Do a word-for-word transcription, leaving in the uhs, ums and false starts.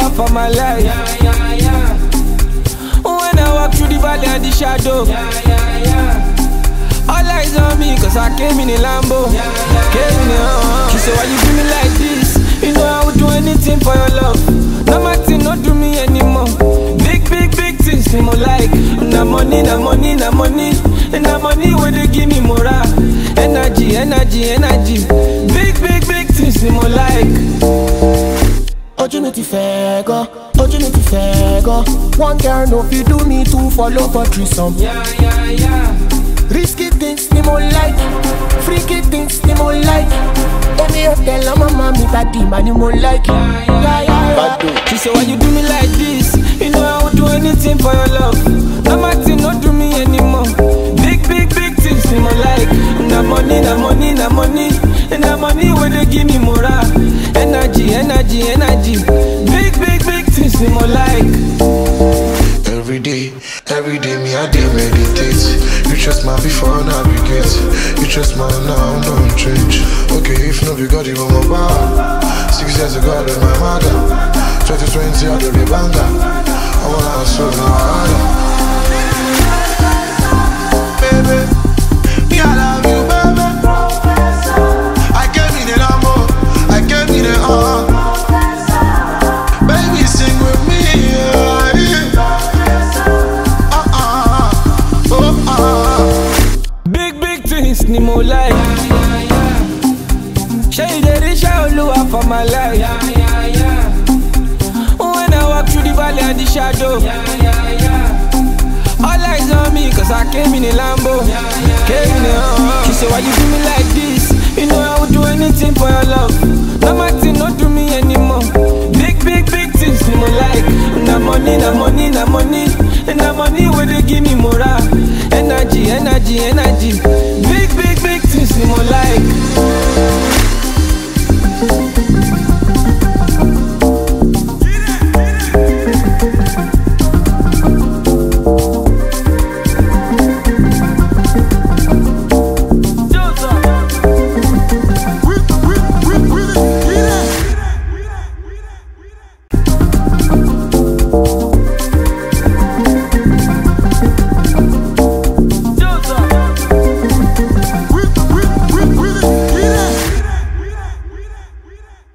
Oluwa for my life. Yeah, yeah, yeah. When I walk through the valley and the shadow, Yeah, yeah, yeah. all eyes on me, cause I came in a Lambo. Yeah, yeah, Came in a uh, She said, why you do me like this? You know I would do anything for your love. No matter, not do me anymore. Big, big, big things, me more like. Na money, na money, na money. And na money where they give me more energy, energy, energy. Big, big, big things, me more like. Ojú mi ti fẹ́ gan, ojú mi ti fẹ́ gan. One girl no fit do me two for love for threesome. Yeah, yeah, yeah. Risky things ni mo like, freaky things ni mo like. Omi hotel ọmọ mama mi badi ma ni mo like. Yeah, yeah, yeah. She said, why you do me like this? You know I would do anything for your love. No matter, not do me anymore. Big, big, big things me more like. Na money, na money, na money. And na money where they give me more energy, energy, energy. Big, big, big things me more like. Every day, every day me I dey meditate. You trust my before navigate. You trust my now, don't change. Okay, if no be God, you want my power. Six years ago, I left my mother. twenty twenty, I do the banger. I wanna hustle now harder. Baby, me I love you, baby. I gave me the Lambo, I gave me the uh. Baby, sing with me, yeah. Big, big things ni mo like. Yeah, yeah. Shey dey reach Oluwa for my life. Yeah, yeah, yeah. When I walk through the valley and the shadow, Yeah, yeah, yeah. all eyes on me, cause I came in a Lambo. Yeah, yeah, Came in a uh, She said, why you do me like this? You know I would do anything for your